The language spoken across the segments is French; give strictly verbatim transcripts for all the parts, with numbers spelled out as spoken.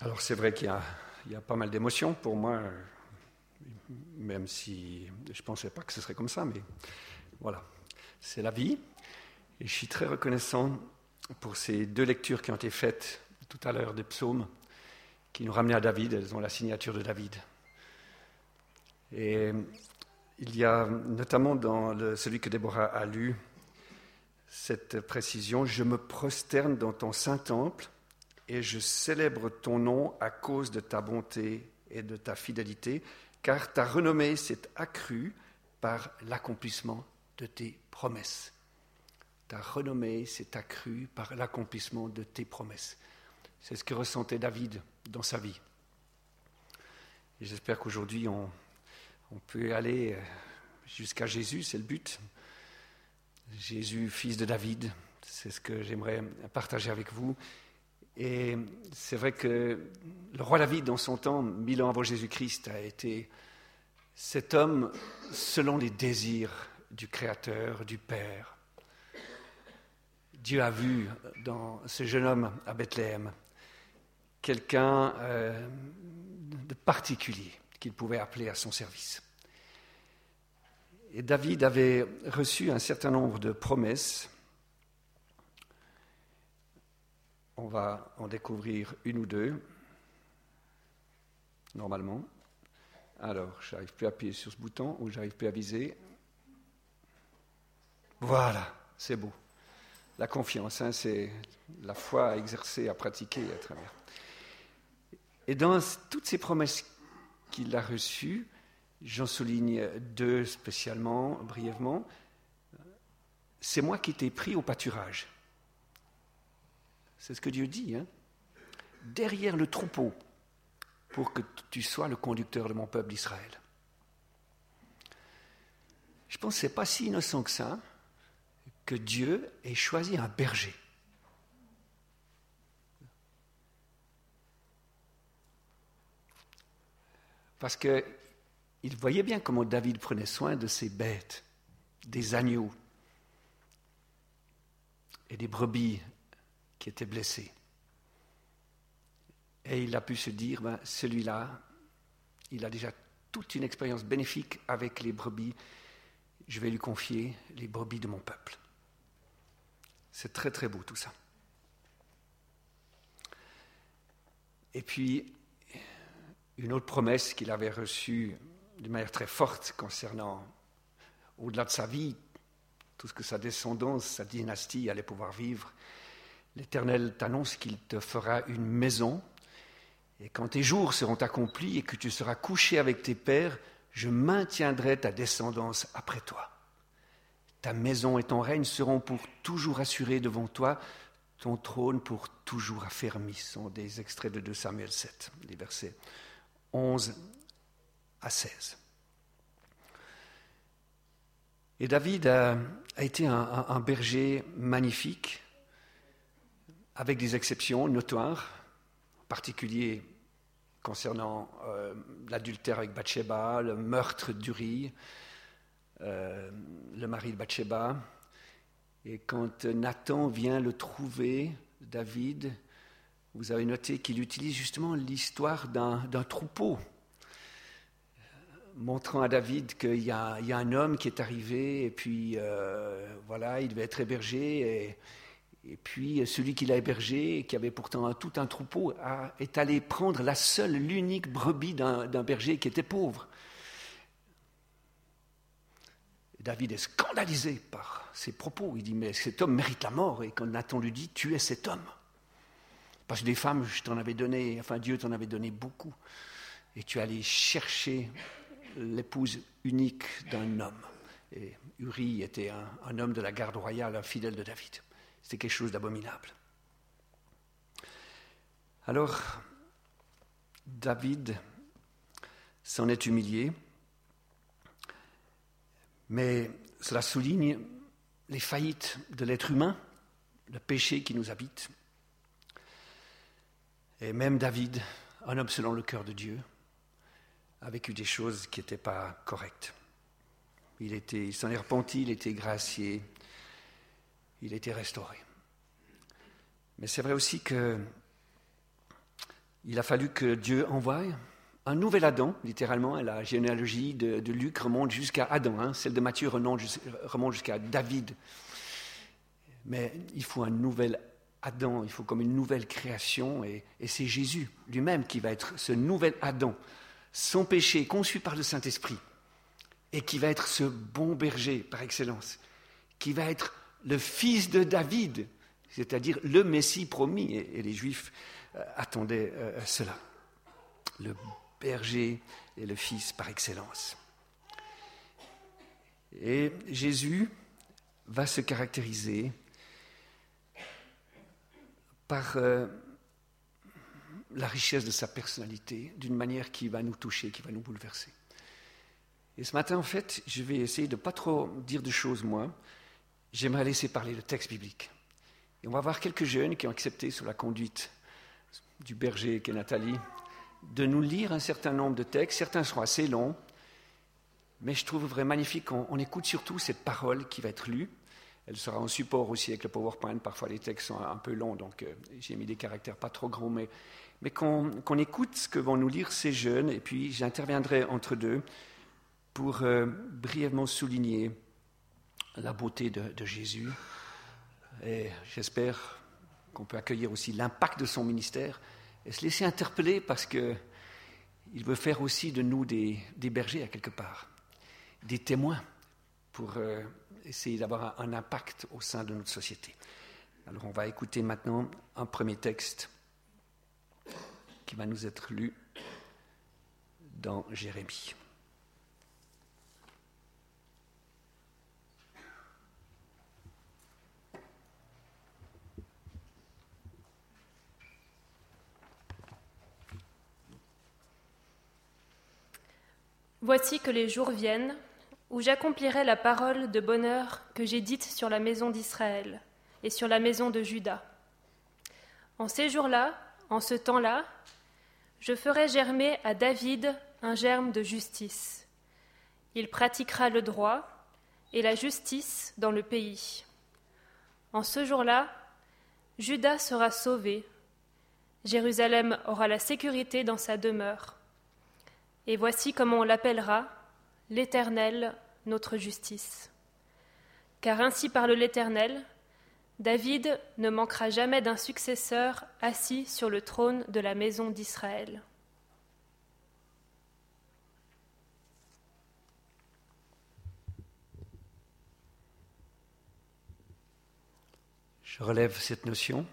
Alors c'est vrai qu'il y a, il y a pas mal d'émotions pour moi, même si je ne pensais pas que ce serait comme ça, mais voilà, c'est la vie. Et je suis très reconnaissant pour ces deux lectures qui ont été faites tout à l'heure des psaumes, qui nous ramenaient à David. Elles ont la signature de David. Et il y a notamment dans le, celui que Déborah a lu, cette précision: « Je me prosterne dans ton saint temple et je célèbre ton nom à cause de ta bonté et de ta fidélité, car ta renommée s'est accrue par l'accomplissement de tes promesses. » Ta renommée s'est accrue par l'accomplissement de tes promesses. C'est ce que ressentait David dans sa vie. Et j'espère qu'aujourd'hui, on, on peut aller jusqu'à Jésus, c'est le but. Jésus, fils de David, c'est ce que j'aimerais partager avec vous. Et c'est vrai que le roi David, dans son temps, mille ans avant Jésus-Christ, a été cet homme selon les désirs du Créateur, du Père. Dieu a vu dans ce jeune homme à Bethléem quelqu'un euh, de particulier qu'il pouvait appeler à son service. Et David avait reçu un certain nombre de promesses. On va en découvrir une ou deux, normalement. Alors, je n'arrive plus à appuyer sur ce bouton ou je n'arrive plus à viser. Voilà, c'est beau. La confiance, hein, c'est la foi à exercer, à pratiquer, à travers. Et dans toutes ces promesses qu'il a reçues, j'en souligne deux spécialement, brièvement. C'est moi qui t'ai pris au pâturage. C'est ce que Dieu dit, hein? Derrière le troupeau, pour que tu sois le conducteur de mon peuple d'Israël. Je pense que ce n'est pas si innocent que ça, que Dieu ait choisi un berger. Parce qu'il voyait bien comment David prenait soin de ses bêtes, des agneaux et des brebis qui étaient blessés. Et il a pu se dire, ben, celui-là, il a déjà toute une expérience bénéfique avec les brebis, je vais lui confier les brebis de mon peuple. C'est très très beau tout ça. Et puis, une autre promesse qu'il avait reçue d'une manière très forte concernant, au-delà de sa vie, tout ce que sa descendance, sa dynastie allait pouvoir vivre. L'Éternel t'annonce qu'il te fera une maison, et quand tes jours seront accomplis et que tu seras couché avec tes pères, je maintiendrai ta descendance après toi. Ta maison et ton règne seront pour toujours assurés devant toi, ton trône pour toujours affermi. Ce sont des extraits de deux Samuel sept, les versets onze à seize. Et David a, a été un, un, un berger magnifique, avec des exceptions notoires, en particulier concernant euh, l'adultère avec Bathsheba, le meurtre d'Uri, euh, le mari de Bathsheba. Et quand Nathan vient le trouver, David, vous avez noté qu'il utilise justement l'histoire d'un, d'un troupeau, montrant à David qu'il y a, il y a un homme qui est arrivé, et puis euh, voilà, il devait être hébergé, et Et puis, celui qui l'a hébergé, qui avait pourtant tout un troupeau, a, est allé prendre la seule, l'unique brebis d'un, d'un berger qui était pauvre. Et David est scandalisé par ces propos. Il dit, mais cet homme mérite la mort. Et quand Nathan lui dit, tu es cet homme. Parce que des femmes, je t'en avais donné, enfin Dieu t'en avait donné beaucoup. Et tu es allé chercher l'épouse unique d'un homme. Et Uri était un, un homme de la garde royale, un fidèle de David. C'était quelque chose d'abominable. Alors, David s'en est humilié, mais cela souligne les faillites de l'être humain, le péché qui nous habite. Et même David, un homme selon le cœur de Dieu, a vécu des choses qui n'étaient pas correctes. Il, était, il s'en est repenti, il était gracié, il était restauré. Mais c'est vrai aussi que il a fallu que Dieu envoie un nouvel Adam, littéralement. La généalogie de, de Luc remonte jusqu'à Adam, hein. Celle de Matthieu remonte, remonte jusqu'à David. Mais il faut un nouvel Adam, il faut comme une nouvelle création, et, et c'est Jésus lui-même qui va être ce nouvel Adam, sans péché, conçu par le Saint-Esprit, et qui va être ce bon berger par excellence, qui va être le fils de David, c'est-à-dire le Messie promis, et, et les Juifs euh, attendaient euh, cela. Le berger et le fils par excellence. Et Jésus va se caractériser par euh, la richesse de sa personnalité, d'une manière qui va nous toucher, qui va nous bouleverser. Et ce matin, en fait, je vais essayer de ne pas trop dire de choses, moi. J'aimerais laisser parler le texte biblique. Et on va voir quelques jeunes qui ont accepté, sous la conduite du berger qu'est Nathalie, de nous lire un certain nombre de textes. Certains sont assez longs, mais je trouve vraiment magnifique qu'on on écoute surtout cette parole qui va être lue. Elle sera en support aussi avec le PowerPoint. Parfois, les textes sont un peu longs, donc euh, j'ai mis des caractères pas trop grands, mais, mais qu'on, qu'on écoute ce que vont nous lire ces jeunes, et puis j'interviendrai entre deux pour euh, brièvement souligner la beauté de, de Jésus. Et j'espère qu'on peut accueillir aussi l'impact de son ministère et se laisser interpeller, parce qu'il veut faire aussi de nous des, des bergers à quelque part, des témoins pour euh, essayer d'avoir un, un impact au sein de notre société. Alors on va écouter maintenant un premier texte qui va nous être lu dans Jérémie. Voici que les jours viennent où j'accomplirai la parole de bonheur que j'ai dite sur la maison d'Israël et sur la maison de Juda. En ces jours-là, en ce temps-là, je ferai germer à David un germe de justice. Il pratiquera le droit et la justice dans le pays. En ce jour-là, Juda sera sauvé. Jérusalem aura la sécurité dans sa demeure. Et voici comment on l'appellera, l'Éternel, notre justice. Car ainsi parle l'Éternel, David ne manquera jamais d'un successeur assis sur le trône de la maison d'Israël. Je relève cette notion.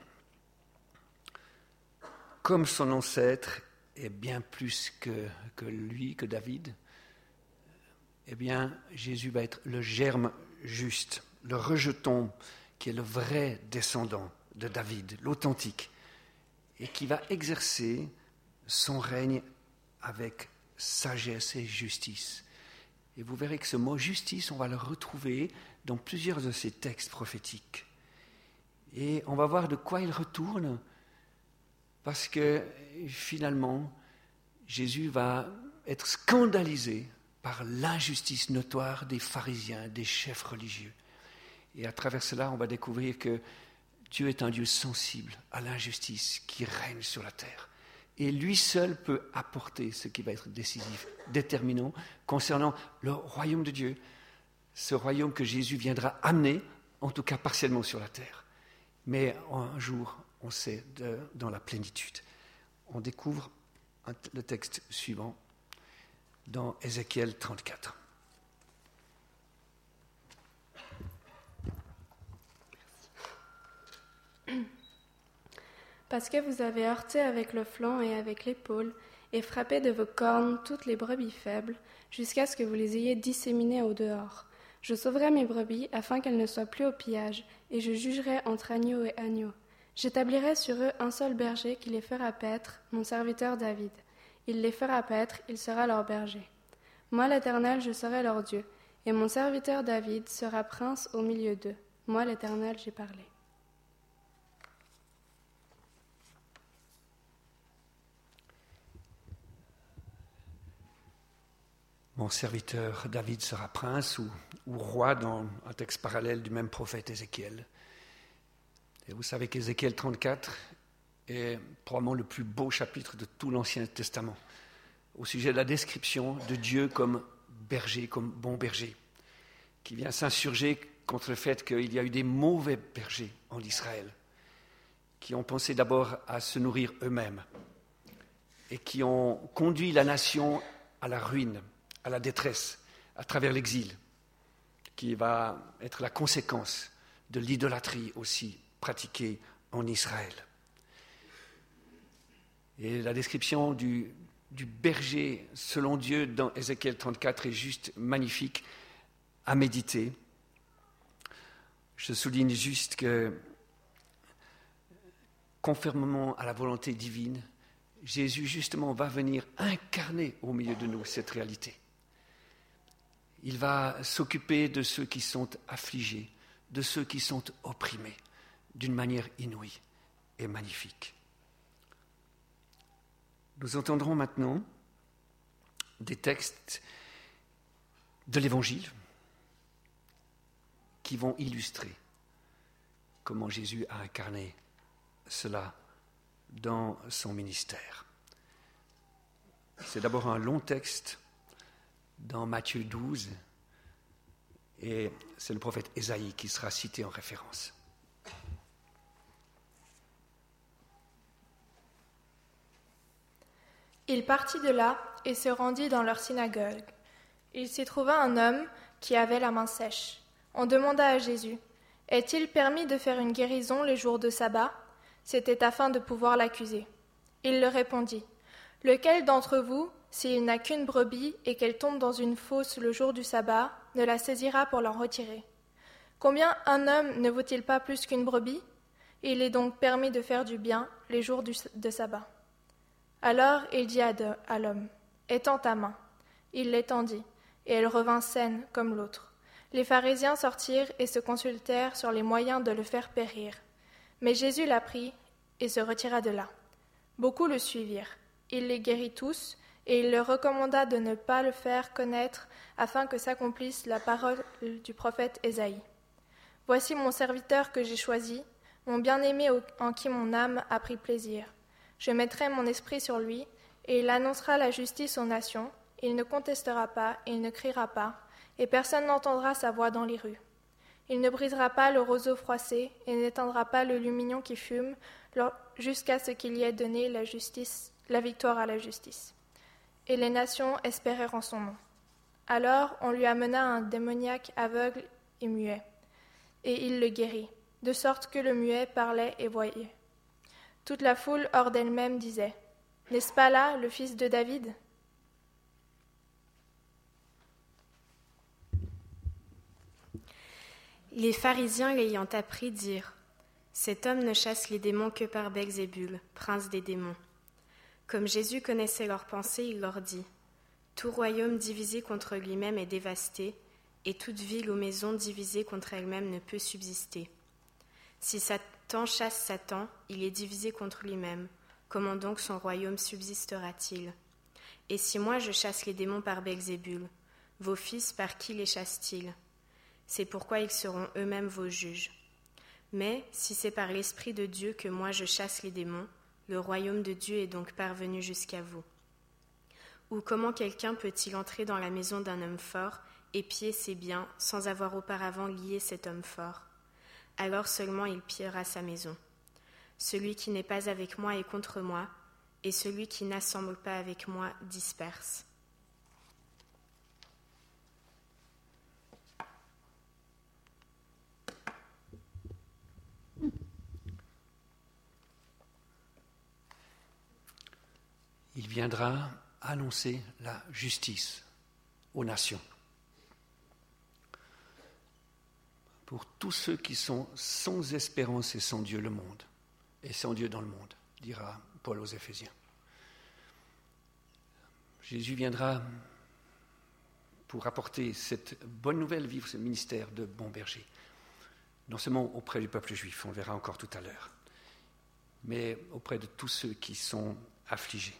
Comme son ancêtre est bien plus que, que lui, que David, eh bien, Jésus va être le germe juste, le rejeton qui est le vrai descendant de David, l'authentique, et qui va exercer son règne avec sagesse et justice. Et vous verrez que ce mot justice, on va le retrouver dans plusieurs de ces textes prophétiques. Et on va voir de quoi il retourne, parce que finalement, Jésus va être scandalisé par l'injustice notoire des pharisiens, des chefs religieux. Et à travers cela, on va découvrir que Dieu est un Dieu sensible à l'injustice qui règne sur la terre. Et lui seul peut apporter ce qui va être décisif, déterminant, concernant le royaume de Dieu, ce royaume que Jésus viendra amener, en tout cas partiellement sur la terre. Mais un jour, on sait, de, dans la plénitude. On découvre un, le texte suivant dans Ézéchiel trente-quatre. Parce que vous avez heurté avec le flanc et avec l'épaule, et frappé de vos cornes toutes les brebis faibles, jusqu'à ce que vous les ayez disséminées au dehors. Je sauverai mes brebis, afin qu'elles ne soient plus au pillage, et je jugerai entre agneaux et agneaux. J'établirai sur eux un seul berger qui les fera paître, mon serviteur David. Il les fera paître, il sera leur berger. Moi, l'Éternel, je serai leur Dieu, et mon serviteur David sera prince au milieu d'eux. Moi, l'Éternel, j'ai parlé. Mon serviteur David sera prince ou, ou roi dans un texte parallèle du même prophète Ézéchiel. Et vous savez qu'Ézéchiel trente-quatre est probablement le plus beau chapitre de tout l'Ancien Testament, au sujet de la description de Dieu comme berger, comme bon berger, qui vient s'insurger contre le fait qu'il y a eu des mauvais bergers en Israël, qui ont pensé d'abord à se nourrir eux-mêmes et qui ont conduit la nation à la ruine, à la détresse, à travers l'exil, qui va être la conséquence de l'idolâtrie aussi pratiquée en Israël. Et la description du, du berger selon Dieu dans Ézéchiel trente-quatre est juste magnifique à méditer. Je souligne juste que, conformément à la volonté divine, Jésus justement va venir incarner au milieu de nous cette réalité. Il va s'occuper de ceux qui sont affligés, de ceux qui sont opprimés, d'une manière inouïe et magnifique. Nous entendrons maintenant des textes de l'Évangile qui vont illustrer comment Jésus a incarné cela dans son ministère. C'est d'abord un long texte dans Matthieu douze, et c'est le prophète Ésaïe qui sera cité en référence. Il partit de là et se rendit dans leur synagogue. Il s'y trouva un homme qui avait la main sèche. On demanda à Jésus, « Est-il permis de faire une guérison les jours de sabbat ?» C'était afin de pouvoir l'accuser. Il leur répondit, « Lequel d'entre vous, s'il n'a qu'une brebis et qu'elle tombe dans une fosse le jour du sabbat, ne la saisira pour l'en retirer? Combien un homme ne vaut-il pas plus qu'une brebis? Il est donc permis de faire du bien les jours du, de sabbat. » Alors il dit à, de, à l'homme, « Étends ta main. » Il l'étendit, et elle revint saine comme l'autre. Les pharisiens sortirent et se consultèrent sur les moyens de le faire périr. Mais Jésus la prit et se retira de là. Beaucoup le suivirent. Il les guérit tous, et il leur recommanda de ne pas le faire connaître, afin que s'accomplisse la parole du prophète Ésaïe. « Voici mon serviteur que j'ai choisi, mon bien-aimé en qui mon âme a pris plaisir. Je mettrai mon esprit sur lui, et il annoncera la justice aux nations. Il ne contestera pas, il ne criera pas, et personne n'entendra sa voix dans les rues. Il ne brisera pas le roseau froissé, et n'éteindra pas le lumignon qui fume, jusqu'à ce qu'il y ait donné la justice, la victoire à la justice. » Et les nations espérèrent en son nom. Alors on lui amena un démoniaque aveugle et muet, et il le guérit, de sorte que le muet parlait et voyait. Toute la foule hors d'elle-même disait, « N'est-ce pas là le fils de David ?» Les pharisiens l'ayant appris dirent, « Cet homme ne chasse les démons que par Belzébul, prince des démons. » Comme Jésus connaissait leurs pensées, il leur dit, « Tout royaume divisé contre lui-même est dévasté, et toute ville ou maison divisée contre elle-même ne peut subsister. Si Satan chasse Satan, il est divisé contre lui-même. Comment donc son royaume subsistera-t-il? Et si moi je chasse les démons par Belzébul, vos fils par qui les chassent-ils? C'est pourquoi ils seront eux-mêmes vos juges. Mais si c'est par l'Esprit de Dieu que moi je chasse les démons, le royaume de Dieu est donc parvenu jusqu'à vous. Ou comment quelqu'un peut-il entrer dans la maison d'un homme fort, épier ses biens, sans avoir auparavant lié cet homme fort? Alors seulement il pillera sa maison. Celui qui n'est pas avec moi est contre moi, et celui qui n'assemble pas avec moi disperse. Il viendra annoncer la justice aux nations. Pour tous ceux qui sont sans espérance et sans Dieu le monde, et sans Dieu dans le monde, dira Paul aux Éphésiens. Jésus viendra pour apporter cette bonne nouvelle, vivre ce ministère de bon berger, non seulement auprès du peuple juif, on le verra encore tout à l'heure, mais auprès de tous ceux qui sont affligés.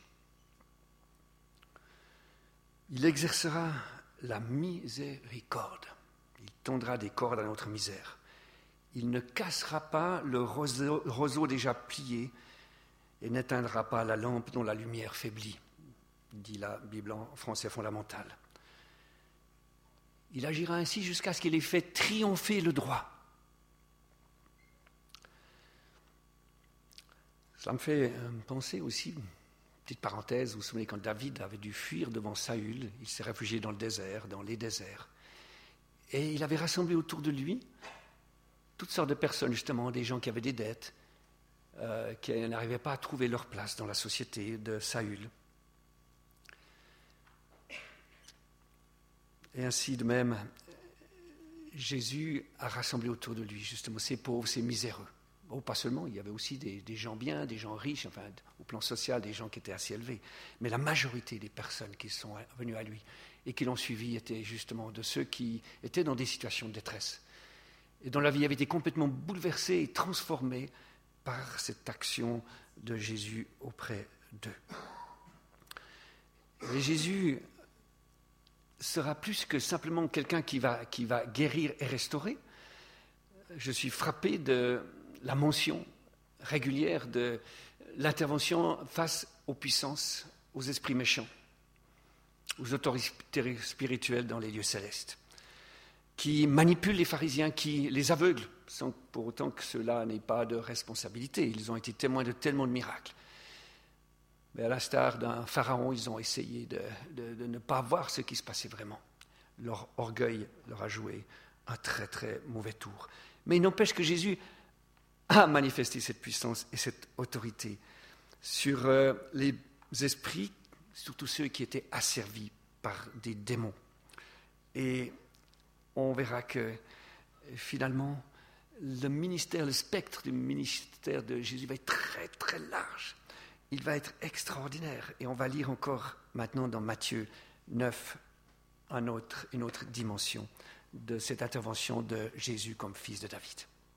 Il exercera la miséricorde. Il tondra des cordes à notre misère. Il ne cassera pas le roseau, roseau déjà plié, et n'éteindra pas la lampe dont la lumière faiblit, dit la Bible en français fondamental. Il agira ainsi jusqu'à ce qu'il ait fait triompher le droit. Cela me fait penser aussi, petite parenthèse, vous vous souvenez quand David avait dû fuir devant Saül, il s'est réfugié dans le désert, dans les déserts. Et il avait rassemblé autour de lui toutes sortes de personnes, justement, des gens qui avaient des dettes, euh, qui n'arrivaient pas à trouver leur place dans la société de Saül. Et ainsi de même, Jésus a rassemblé autour de lui, justement, ces pauvres, ces miséreux. Bon, pas seulement, il y avait aussi des, des gens bien, des gens riches, enfin, au plan social, des gens qui étaient assez élevés. Mais la majorité des personnes qui sont venues à lui et qui l'ont suivi étaient justement de ceux qui étaient dans des situations de détresse et dont la vie avait été complètement bouleversée et transformée par cette action de Jésus auprès d'eux. Et Jésus sera plus que simplement quelqu'un qui va, qui va guérir et restaurer. Je suis frappé de la mention régulière de l'intervention face aux puissances, aux esprits méchants, aux autorités spirituelles dans les lieux célestes, qui manipulent les pharisiens, qui les aveuglent, sans pour autant que cela n'ait pas de responsabilité. Ils ont été témoins de tellement de miracles. Mais à l'instar d'un pharaon, ils ont essayé de, de, de ne pas voir ce qui se passait vraiment. Leur orgueil leur a joué un très très mauvais tour. Mais il n'empêche que Jésus a manifesté cette puissance et cette autorité sur euh, les esprits, surtout ceux qui étaient asservis par des démons. Et on verra que finalement, le ministère, le spectre du ministère de Jésus va être très très large. Il va être extraordinaire. Et on va lire encore maintenant dans Matthieu neuf un autre, une autre dimension de cette intervention de Jésus comme fils de David.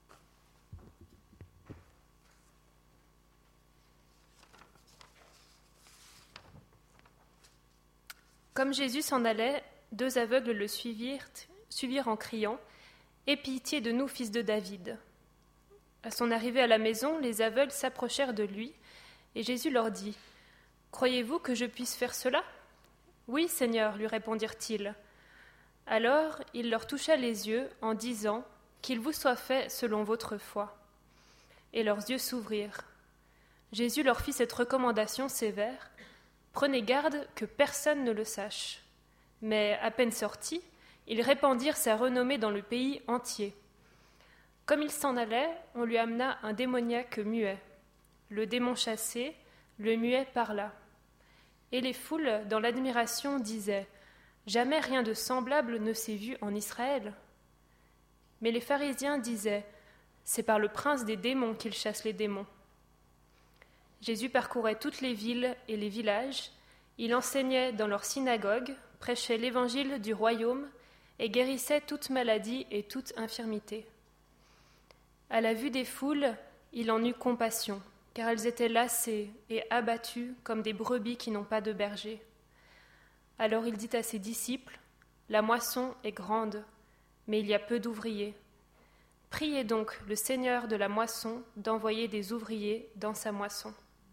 Comme Jésus s'en allait, deux aveugles le suivirent, suivirent en criant « Aie pitié de nous, fils de David !» À son arrivée à la maison, les aveugles s'approchèrent de lui, et Jésus leur dit « Croyez-vous que je puisse faire cela ?»« Oui, Seigneur, lui répondirent-ils. Alors il leur toucha les yeux en disant « Qu'il vous soit fait selon votre foi. » Et leurs yeux s'ouvrirent. Jésus leur fit cette recommandation sévère « Prenez garde que personne ne le sache. » Mais à peine sortis, ils répandirent sa renommée dans le pays entier. Comme il s'en allait, on lui amena un démoniaque muet. Le démon chassé, le muet parla. Et les foules, dans l'admiration, disaient « Jamais rien de semblable ne s'est vu en Israël. » Mais les pharisiens disaient « C'est par le prince des démons qu'il chasse les démons. » Jésus parcourait toutes les villes et les villages, il enseignait dans leurs synagogues, prêchait l'évangile du royaume et guérissait toute maladie et toute infirmité. À la vue des foules, il en eut compassion, car elles étaient lassées et abattues comme des brebis qui n'ont pas de berger. Alors il dit à ses disciples, « La moisson est grande, mais il y a peu d'ouvriers. Priez donc le Seigneur de la moisson d'envoyer des ouvriers dans sa moisson. »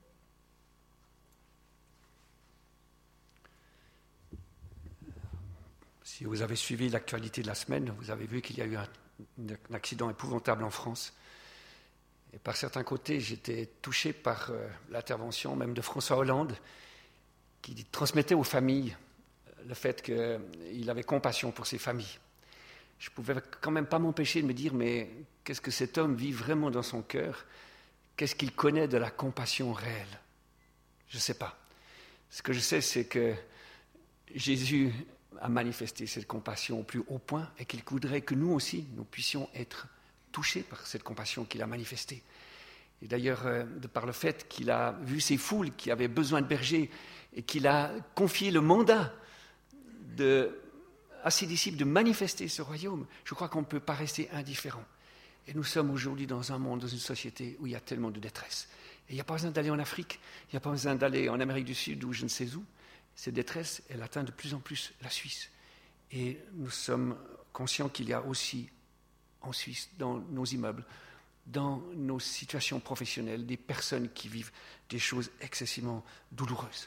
Si vous avez suivi l'actualité de la semaine, vous avez vu qu'il y a eu un, un accident épouvantable en France. Et par certains côtés, j'étais touché par euh, l'intervention même de François Hollande, qui transmettait aux familles le fait qu'il avait compassion pour ces familles. Je ne pouvais quand même pas m'empêcher de me dire, mais qu'est-ce que cet homme vit vraiment dans son cœur? Qu'est-ce qu'il connaît de la compassion réelle? Je ne sais pas. Ce que je sais, c'est que Jésus a manifesté cette compassion au plus haut point et qu'il voudrait que nous aussi, nous puissions être touchés par cette compassion qu'il a manifestée. Et d'ailleurs, euh, de par le fait qu'il a vu ces foules qui avaient besoin de bergers et qu'il a confié le mandat de, à ses disciples de manifester ce royaume, je crois qu'on ne peut pas rester indifférent. Et nous sommes aujourd'hui dans un monde, dans une société où il y a tellement de détresse. Et il n'y a pas besoin d'aller en Afrique, il n'y a pas besoin d'aller en Amérique du Sud ou je ne sais où. Cette détresse, elle atteint de plus en plus la Suisse. Et nous sommes conscients qu'il y a aussi en Suisse, dans nos immeubles, dans nos situations professionnelles, des personnes qui vivent des choses excessivement douloureuses.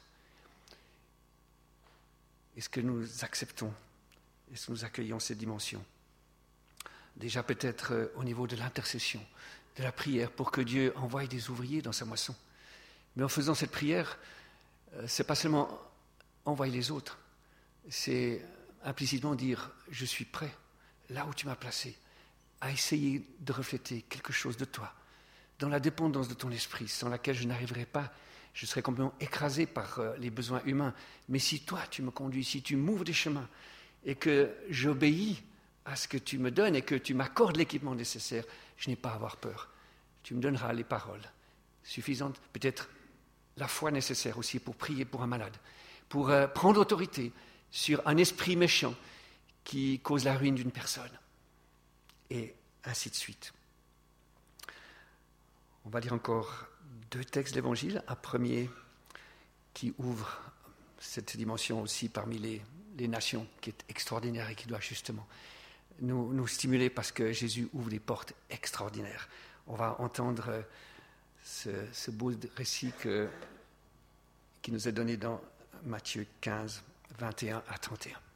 Est-ce que nous acceptons, est-ce que nous accueillons cette dimension? Déjà peut-être euh, au niveau de l'intercession, de la prière, pour que Dieu envoie des ouvriers dans sa moisson. Mais en faisant cette prière, euh, ce n'est pas seulement envoyer les autres, c'est implicitement dire « je suis prêt, là où tu m'as placé », à essayer de refléter quelque chose de toi, dans la dépendance de ton esprit, sans laquelle je n'arriverai pas, je serai complètement écrasé par euh, les besoins humains. Mais si toi, tu me conduis, si tu m'ouvres des chemins, et que j'obéis à ce que tu me donnes, et que tu m'accordes l'équipement nécessaire, je n'ai pas à avoir peur. Tu me donneras les paroles suffisantes, peut-être la foi nécessaire aussi pour prier pour un malade, pour euh, prendre autorité sur un esprit méchant qui cause la ruine d'une personne. Et ainsi de suite. On va lire encore deux textes de l'Évangile. Un premier qui ouvre cette dimension aussi parmi les, les nations, qui est extraordinaire et qui doit justement nous, nous stimuler parce que Jésus ouvre des portes extraordinaires. On va entendre ce, ce beau récit que, qui nous est donné dans Matthieu quinze, vingt et un à trente et un.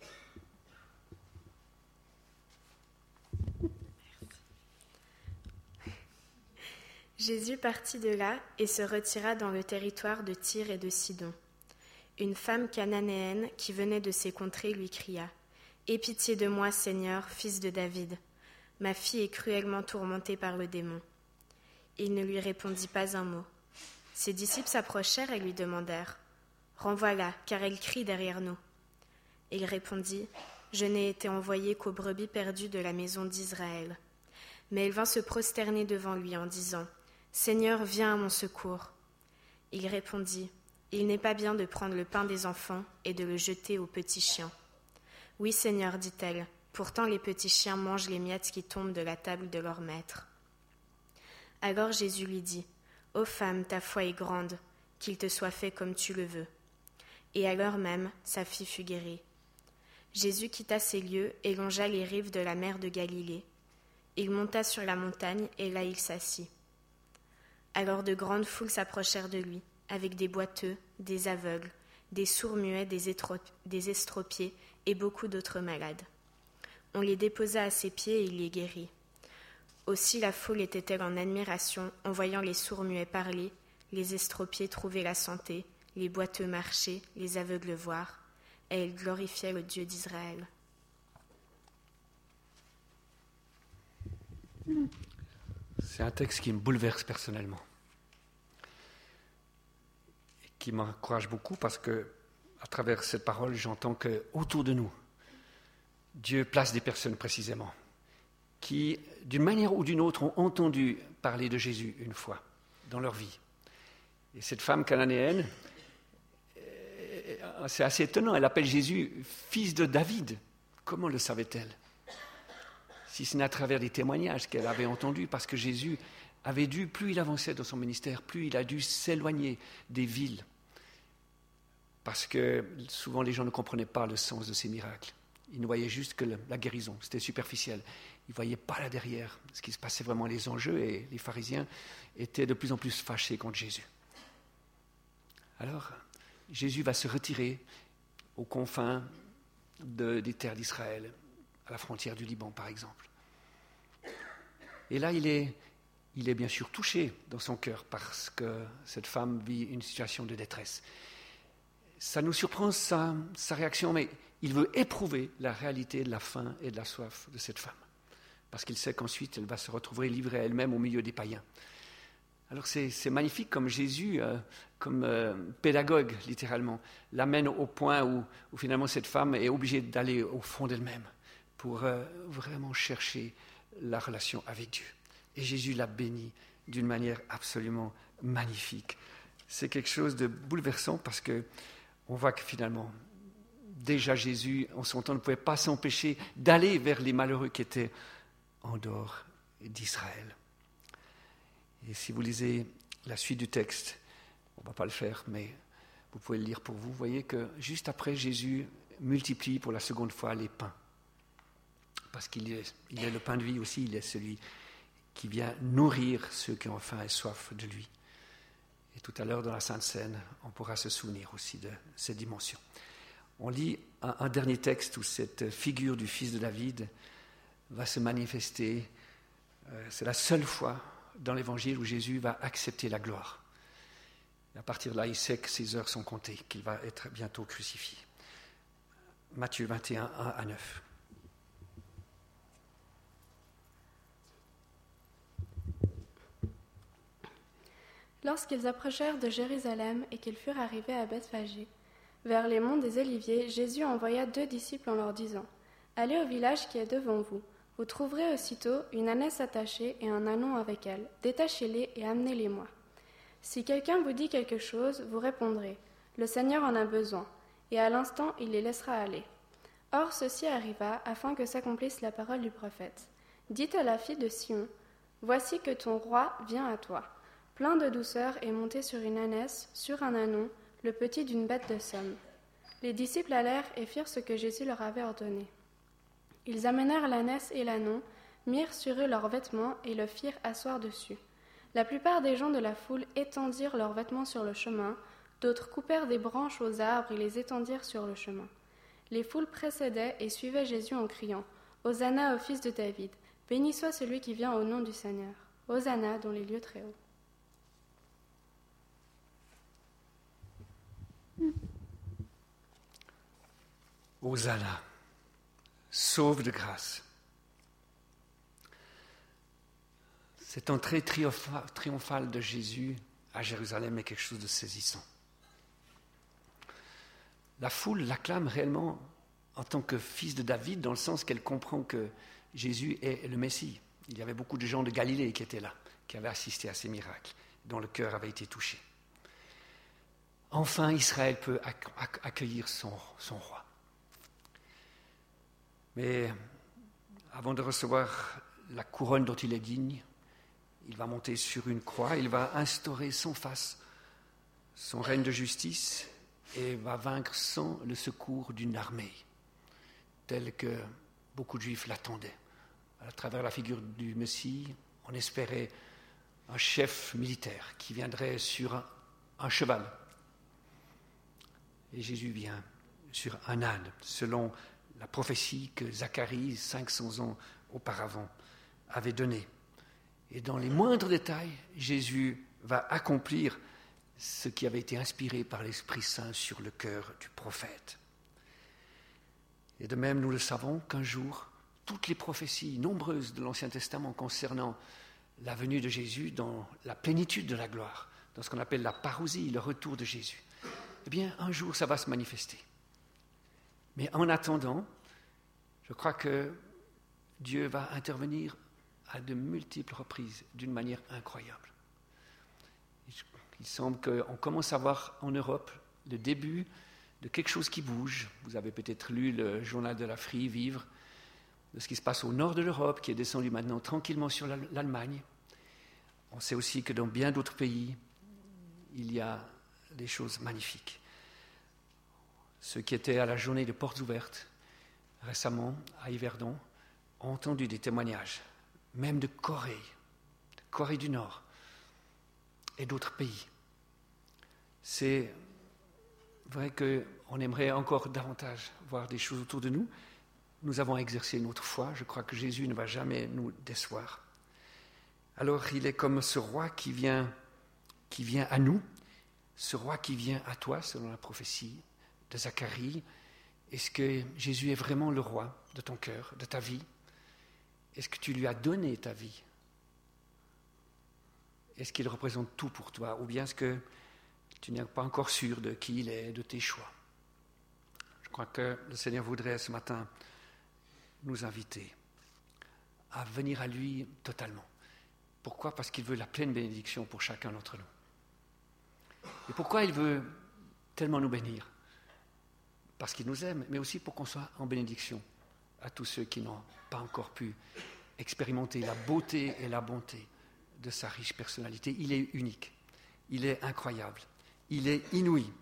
Jésus partit de là et se retira dans le territoire de Tyr et de Sidon. Une femme cananéenne qui venait de ces contrées lui cria « Aie pitié de moi, Seigneur, fils de David. Ma fille est cruellement tourmentée par le démon. » Il ne lui répondit pas un mot. Ses disciples s'approchèrent et lui demandèrent « Renvoie-la, car elle crie derrière nous. » Il répondit « Je n'ai été envoyé qu'aux brebis perdues de la maison d'Israël. » Mais elle vint se prosterner devant lui en disant « Seigneur, viens à mon secours. » Il répondit, « Il n'est pas bien de prendre le pain des enfants et de le jeter aux petits chiens. »« Oui, Seigneur, dit-elle, pourtant les petits chiens mangent les miettes qui tombent de la table de leur maître. » Alors Jésus lui dit, « Ô femme, ta foi est grande, qu'il te soit fait comme tu le veux. » Et à l'heure même, sa fille fut guérie. Jésus quitta ces lieux et longea les rives de la mer de Galilée. Il monta sur la montagne et là il s'assit. Alors de grandes foules s'approchèrent de lui, avec des boiteux, des aveugles, des sourds-muets, des, étro- des estropiés et beaucoup d'autres malades. On les déposa à ses pieds et il les guérit. Aussi la foule était-elle en admiration en voyant les sourds-muets parler, les estropiés trouver la santé, les boiteux marcher, les aveugles voir, et elle glorifiait le Dieu d'Israël. C'est un texte qui me bouleverse personnellement et qui m'encourage beaucoup parce que, à travers cette parole, j'entends que autour de nous, Dieu place des personnes précisément qui, d'une manière ou d'une autre, ont entendu parler de Jésus une fois dans leur vie. Et cette femme cananéenne, c'est assez étonnant, elle appelle Jésus fils de David. Comment le savait-elle ? Si ce n'est à travers des témoignages qu'elle avait entendus, parce que Jésus avait dû, plus il avançait dans son ministère, plus il a dû s'éloigner des villes. Parce que souvent les gens ne comprenaient pas le sens de ces miracles. Ils ne voyaient juste que la guérison, c'était superficiel. Ils ne voyaient pas là derrière ce qui se passait vraiment, les enjeux, et les pharisiens étaient de plus en plus fâchés contre Jésus. Alors, Jésus va se retirer aux confins de, des terres d'Israël, à la frontière du Liban par exemple. Et là, il est, il est bien sûr touché dans son cœur parce que cette femme vit une situation de détresse. Ça nous surprend sa, sa réaction, mais il veut éprouver la réalité de la faim et de la soif de cette femme, parce qu'il sait qu'ensuite elle va se retrouver livrée à elle-même au milieu des païens. Alors c'est, c'est magnifique comme Jésus, euh, comme euh, pédagogue littéralement, l'amène au point où, où finalement cette femme est obligée d'aller au fond d'elle-même pour euh, vraiment chercher la relation avec Dieu. Et Jésus la bénit d'une manière absolument magnifique. C'est quelque chose de bouleversant parce que on voit que finalement, déjà Jésus, en son temps, ne pouvait pas s'empêcher d'aller vers les malheureux qui étaient en dehors d'Israël. Et si vous lisez la suite du texte, on ne va pas le faire, mais vous pouvez le lire pour vous, vous voyez que juste après, Jésus multiplie pour la seconde fois les pains. Parce qu'il est, il est le pain de vie aussi, il est celui qui vient nourrir ceux qui ont faim et soif de lui. Et tout à l'heure, dans la Sainte Seine, on pourra se souvenir aussi de cette dimension. On lit un, un dernier texte où cette figure du fils de David va se manifester. Euh, c'est la seule fois dans l'Évangile où Jésus va accepter la gloire. Et à partir de là, il sait que ses heures sont comptées, qu'il va être bientôt crucifié. Matthieu vingt et un, un à neuf. Lorsqu'ils approchèrent de Jérusalem et qu'ils furent arrivés à Bethphagée, vers les monts des Oliviers, Jésus envoya deux disciples en leur disant : « Allez au village qui est devant vous. Vous trouverez aussitôt une ânesse attachée et un ânon avec elle. Détachez-les et amenez-les-moi. Si quelqu'un vous dit quelque chose, vous répondrez : Le Seigneur en a besoin. Et à l'instant, il les laissera aller. Or ceci arriva afin que s'accomplisse la parole du prophète. Dites à la fille de Sion : Voici que ton roi vient à toi. Plein de douceur et monté sur une ânesse, sur un ânon, le petit d'une bête de somme. Les disciples allèrent et firent ce que Jésus leur avait ordonné. Ils amenèrent l'ânesse et l'ânon, mirent sur eux leurs vêtements et le firent asseoir dessus. La plupart des gens de la foule étendirent leurs vêtements sur le chemin, d'autres coupèrent des branches aux arbres et les étendirent sur le chemin. Les foules précédaient et suivaient Jésus en criant : Hosanna au fils de David, béni soit celui qui vient au nom du Seigneur. Hosanna dans les lieux très hauts. Hosanna, sauve de grâce. Cette entrée triomphale de Jésus à Jérusalem est quelque chose de saisissant. La foule l'acclame réellement en tant que fils de David, dans le sens qu'elle comprend que Jésus est le Messie. Il y avait beaucoup de gens de Galilée qui étaient là, qui avaient assisté à ces miracles, dont le cœur avait été touché. Enfin, Israël peut accueillir son, son roi. Mais avant de recevoir la couronne dont il est digne, il va monter sur une croix, il va instaurer sans face son règne de justice et va vaincre sans le secours d'une armée, telle que beaucoup de Juifs l'attendaient. À travers la figure du Messie, on espérait un chef militaire qui viendrait sur un, un cheval. Et Jésus vient sur un âne, selon la prophétie que Zacharie, cinq cents ans auparavant, avait donnée. Et dans les moindres détails, Jésus va accomplir ce qui avait été inspiré par l'Esprit Saint sur le cœur du prophète. Et de même, nous le savons qu'un jour, toutes les prophéties nombreuses de l'Ancien Testament concernant la venue de Jésus dans la plénitude de la gloire, dans ce qu'on appelle la parousie, le retour de Jésus, eh bien, un jour, ça va se manifester. Mais en attendant, je crois que Dieu va intervenir à de multiples reprises, d'une manière incroyable. Il semble qu'on commence à voir en Europe le début de quelque chose qui bouge. Vous avez peut-être lu le journal de la Frie, Vivre, de ce qui se passe au nord de l'Europe, qui est descendu maintenant tranquillement sur l'Allemagne. On sait aussi que dans bien d'autres pays, il y a des choses magnifiques. Ceux qui étaient à la journée des portes ouvertes, récemment, à Yverdon, ont entendu des témoignages, même de Corée, de Corée du Nord et d'autres pays. C'est vrai qu'on aimerait encore davantage voir des choses autour de nous. Nous avons exercé notre foi. Je crois que Jésus ne va jamais nous décevoir. Alors il est comme ce roi qui vient, qui vient à nous, ce roi qui vient à toi, selon la prophétie de Zacharie. Est-ce que Jésus est vraiment le roi de ton cœur, de ta vie? Est-ce que tu lui as donné ta vie? Est-ce qu'il représente tout pour toi? Ou bien est-ce que tu n'es pas encore sûr de qui il est, de tes choix? Je crois que le Seigneur voudrait ce matin nous inviter à venir à lui totalement. Pourquoi? Parce qu'il veut la pleine bénédiction pour chacun d'entre nous. Et pourquoi il veut tellement nous bénir? Parce qu'il nous aime, mais aussi pour qu'on soit en bénédiction à tous ceux qui n'ont pas encore pu expérimenter la beauté et la bonté de sa riche personnalité. Il est unique, il est incroyable, il est inouï.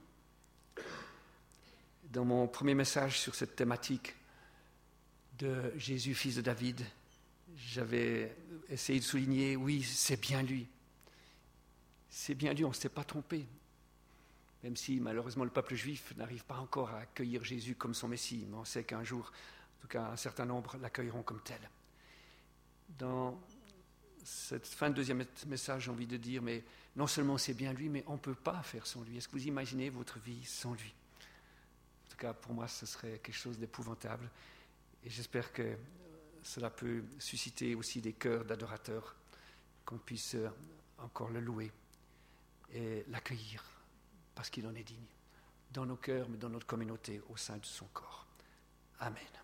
Dans mon premier message sur cette thématique de Jésus, fils de David, j'avais essayé de souligner, oui, c'est bien lui. C'est bien lui, on ne s'est pas trompé. Même si malheureusement le peuple juif n'arrive pas encore à accueillir Jésus comme son Messie, mais on sait qu'un jour, en tout cas un certain nombre l'accueilleront comme tel. Dans cette fin de deuxième message, j'ai envie de dire, mais non seulement c'est bien lui, mais on ne peut pas faire sans lui. Est-ce que vous imaginez votre vie sans lui? En tout cas, pour moi, ce serait quelque chose d'épouvantable. Et j'espère que cela peut susciter aussi des cœurs d'adorateurs, qu'on puisse encore le louer et l'accueillir, parce qu'il en est digne, dans nos cœurs, mais dans notre communauté, au sein de son corps. Amen.